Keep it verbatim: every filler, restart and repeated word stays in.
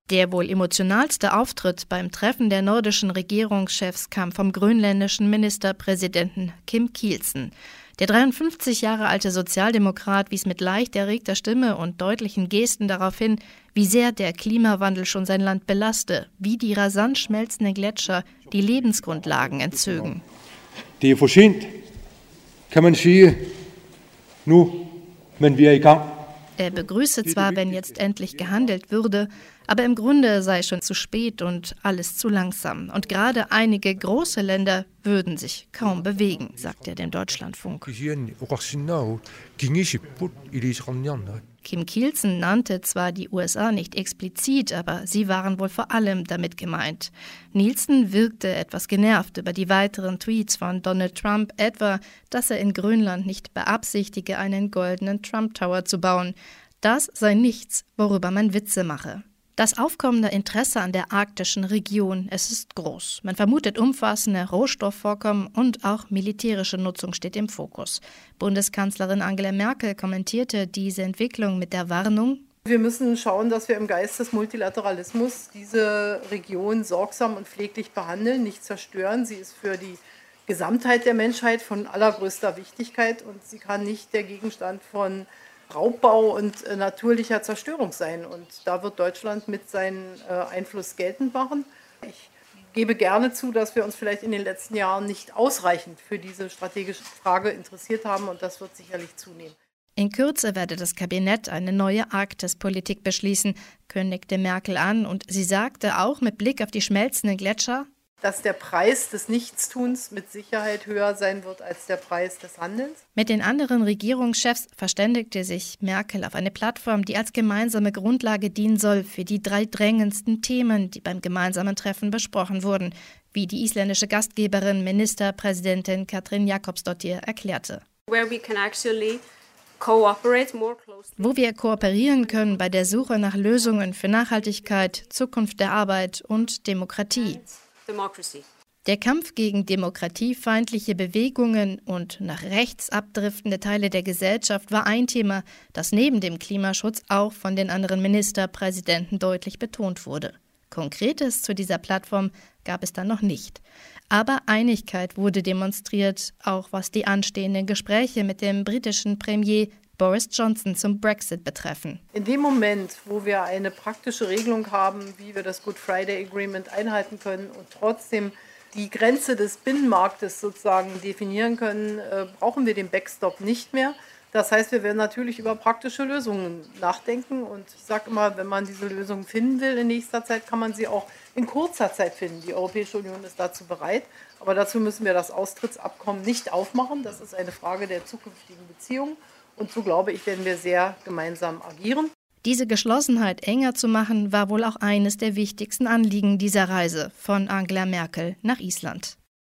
Der wohl emotionalste Auftritt beim Treffen der nordischen Regierungschefs kam vom grönländischen Ministerpräsidenten Kim Kielsen. Der dreiundfünfzig Jahre alte Sozialdemokrat wies mit leicht erregter Stimme und deutlichen Gesten darauf hin, wie sehr der Klimawandel schon sein Land belaste, wie die rasant schmelzenden Gletscher die Lebensgrundlagen entzögen. Det er for sent, kan man sige. Nu, men vi er i gang. Er begrüße zwar, wenn jetzt endlich gehandelt würde, aber im Grunde sei schon zu spät und alles zu langsam. Und gerade einige große Länder würden sich kaum bewegen, sagt er dem Deutschlandfunk. Kim Kielsen nannte zwar die U S A nicht explizit, aber sie waren wohl vor allem damit gemeint. Nielsen wirkte etwas genervt über die weiteren Tweets von Donald Trump, etwa, dass er in Grönland nicht beabsichtige, einen goldenen Trump Tower zu bauen. Das sei nichts, worüber man Witze mache. Das aufkommende Interesse an der arktischen Region, es ist groß. Man vermutet umfassende Rohstoffvorkommen und auch militärische Nutzung steht im Fokus. Bundeskanzlerin Angela Merkel kommentierte diese Entwicklung mit der Warnung: Wir müssen schauen, dass wir im Geist des Multilateralismus diese Region sorgsam und pfleglich behandeln, nicht zerstören. Sie ist für die Gesamtheit der Menschheit von allergrößter Wichtigkeit und sie kann nicht der Gegenstand von Raubbau und äh, natürlicher Zerstörung sein. Und da wird Deutschland mit seinem äh, Einfluss geltend machen. Ich gebe gerne zu, dass wir uns vielleicht in den letzten Jahren nicht ausreichend für diese strategische Frage interessiert haben und das wird sicherlich zunehmen. In Kürze werde das Kabinett eine neue Arktispolitik beschließen, kündigte Merkel an und sie sagte auch mit Blick auf die schmelzenden Gletscher, dass der Preis des Nichtstuns mit Sicherheit höher sein wird als der Preis des Handelns. Mit den anderen Regierungschefs verständigte sich Merkel auf eine Plattform, die als gemeinsame Grundlage dienen soll für die drei drängendsten Themen, die beim gemeinsamen Treffen besprochen wurden, wie die isländische Gastgeberin Ministerpräsidentin Katrín Jakobsdóttir erklärte. Where we can actually cooperate more closely. Wo wir kooperieren können bei der Suche nach Lösungen für Nachhaltigkeit, Zukunft der Arbeit und Demokratie. Democracy. Der Kampf gegen demokratiefeindliche Bewegungen und nach rechts abdriftende Teile der Gesellschaft war ein Thema, das neben dem Klimaschutz auch von den anderen Ministerpräsidenten deutlich betont wurde. Konkretes zu dieser Plattform gab es dann noch nicht. Aber Einigkeit wurde demonstriert, auch was die anstehenden Gespräche mit dem britischen Premier Boris Johnson zum Brexit betreffen. In dem Moment, wo wir eine praktische Regelung haben, wie wir das Good Friday Agreement einhalten können und trotzdem die Grenze des Binnenmarktes sozusagen definieren können, äh, brauchen wir den Backstop nicht mehr. Das heißt, wir werden natürlich über praktische Lösungen nachdenken und ich sage immer, wenn man diese Lösungen finden will in nächster Zeit, kann man sie auch in kurzer Zeit finden. Die Europäische Union ist dazu bereit, aber dazu müssen wir das Austrittsabkommen nicht aufmachen. Das ist eine Frage der zukünftigen Beziehungen. Und so, glaube ich, werden wir sehr gemeinsam agieren. Diese Geschlossenheit enger zu machen, war wohl auch eines der wichtigsten Anliegen dieser Reise von Angela Merkel nach Island.